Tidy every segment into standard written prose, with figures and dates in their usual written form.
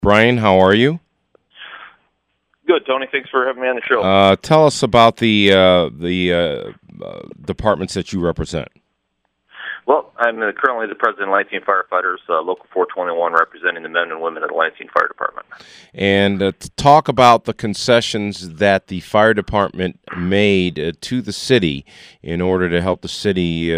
Brian, how are you? Good, Tony. Thanks for having me on the show. Tell us about the departments that you represent. Well, I'm currently the president of Lansing Firefighters, Local 421, representing the men and women of the Lansing Fire Department. And to talk about the concessions that the fire department made to the city in order to help the city,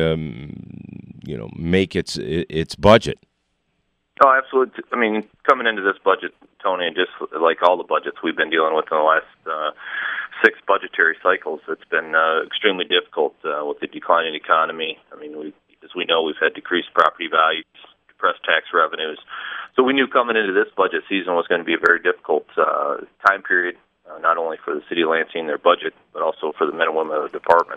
make its budget. Oh, absolutely. I mean, coming into this budget, Tony, and just like all the budgets we've been dealing with in the last 6 budgetary cycles, it's been extremely difficult with the declining economy. I mean, as we know, we've had decreased property values, depressed tax revenues. So we knew coming into this budget season was going to be a very difficult time period, not only for the city of Lansing, their budget, but also for the men and women of the department,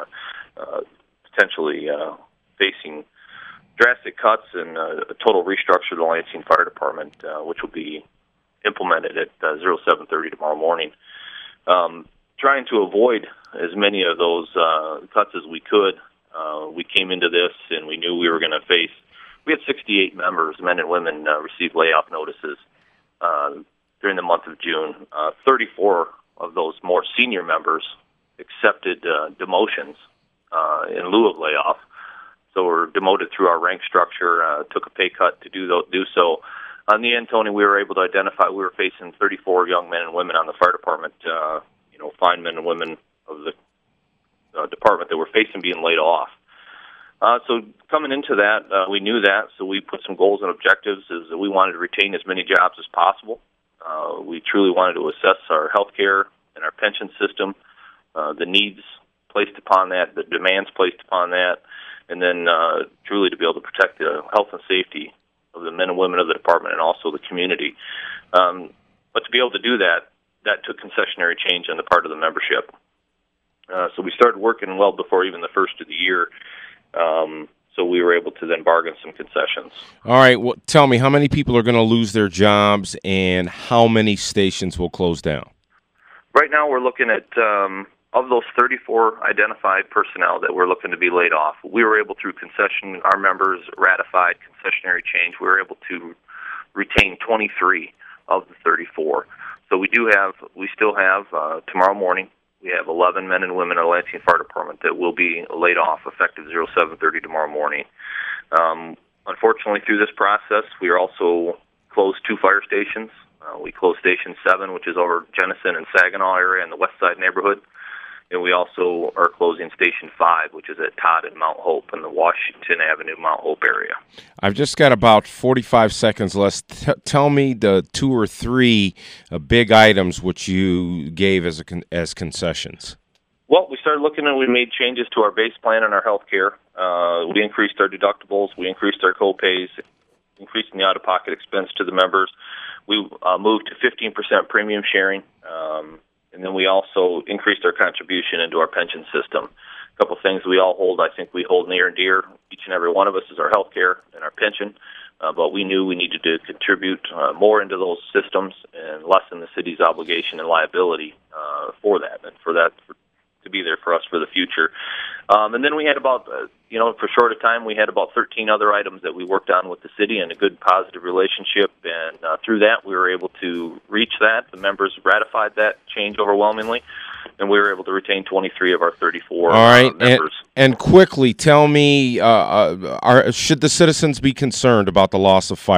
potentially facing drastic cuts and a total restructure of the Lansing Fire Department, which will be implemented at 07:30 tomorrow morning. Trying to avoid as many of those cuts as we could, we came into this and we knew we were going to face. We had 68 members, men and women, receive layoff notices during the month of June. 34 of those more senior members accepted demotions in lieu of layoff. So we're demoted through our rank structure, took a pay cut to do so. On the end, Tony, we were able to identify we were facing 34 young men and women on the fire department, fine men and women of the department that were facing being laid off. So coming into that, we knew that, so we put some goals and objectives is that we wanted to retain as many jobs as possible. We truly wanted to assess our health care and our pension system, the needs placed upon that, the demands placed upon that, and then truly to be able to protect the health and safety of the men and women of the department and also the community. But to be able to do that took concessionary change on the part of the membership. So we started working well before even the first of the year, so we were able to then bargain some concessions. All right, well, tell me, how many people are going to lose their jobs and how many stations will close down? Right now we're looking at, of those 34 identified personnel that were looking to be laid off, we were able through concession, our members ratified concessionary change, we were able to retain 23 of the 34. So we still have, tomorrow morning, we have 11 men and women in the Lansing Fire Department that will be laid off effective 07:30 tomorrow morning. Unfortunately, through this process, we are also closed 2 fire stations. We closed Station 7, which is over Jenison and Saginaw area in the West Side neighborhood. And we also are closing Station 5, which is at Todd and Mount Hope in the Washington Avenue, Mount Hope area. I've just got about 45 seconds left. Tell me the 2 or 3 big items which you gave as concessions. Well, we started looking and we made changes to our base plan and our health care. We increased our deductibles. We increased our co-pays, increasing the out-of-pocket expense to the members. We moved to 15% premium sharing. And then we also increased our contribution into our pension system. A couple of things we all hold, I think we hold near and dear, each and every one of us, is our health care and our pension. But we knew we needed to contribute more into those systems and lessen the city's obligation and liability for that, and for that to be there for us for the future. And then we had about, for short a time, we had about 13 other items that we worked on with the city and a good positive relationship. And through that, we were able to reach that. The members ratified that change overwhelmingly, and we were able to retain 23 of our 34 members. And quickly, tell me, should the citizens be concerned about the loss of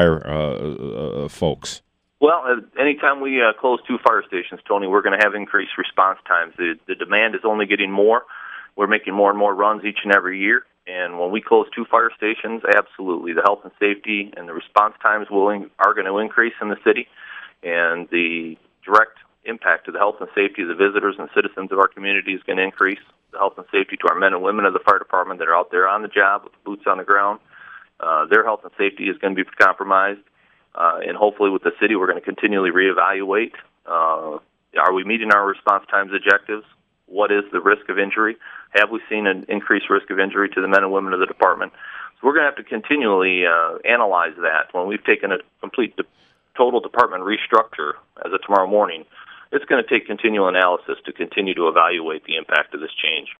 fire folks? Well, anytime we close 2 fire stations, Tony, we're going to have increased response times. The demand is only getting more. We're making more and more runs each and every year. And when we close 2 fire stations, absolutely, the health and safety and the response times are going to increase in the city. And the direct impact to the health and safety of the visitors and citizens of our community is going to increase. The health and safety to our men and women of the fire department that are out there on the job with boots on the ground, their health and safety is going to be compromised. And hopefully with the city, we're going to continually reevaluate. Are we meeting our response times objectives? What is the risk of injury? Have we seen an increased risk of injury to the men and women of the department? So we're going to have to continually analyze that. When we've taken a complete total department restructure as of tomorrow morning, it's going to take continual analysis to continue to evaluate the impact of this change.